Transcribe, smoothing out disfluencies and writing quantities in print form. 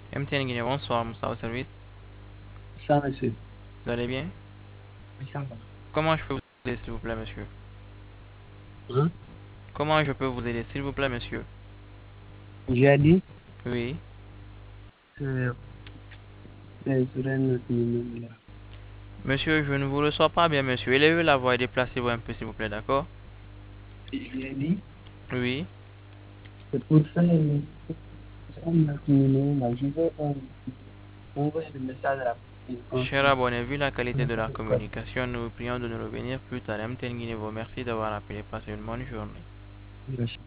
MTN Guinée, bonsoir, Moussa au service. Ça, monsieur. Vous allez bien? Oui, ça va. Comment je peux vous aider, s'il vous plaît, monsieur? Hein? Comment je peux vous aider, s'il vous plaît, monsieur? J'ai dit Oui. que c'est sur un autre numéro là. Monsieur, je ne vous reçois pas bien, monsieur. Élevez la voix et déplacez-vous un peu, s'il vous plaît, d'accord? J'ai dit, Oui. c'est pour ça sur un autre numéro là. Je vais envoyer le message à la Cher confirme. abonné, vu la qualité de la communication, nous vous prions de nous revenir plus tard. MTN Guinée vous remercie d'avoir appelé. Passez une bonne journée.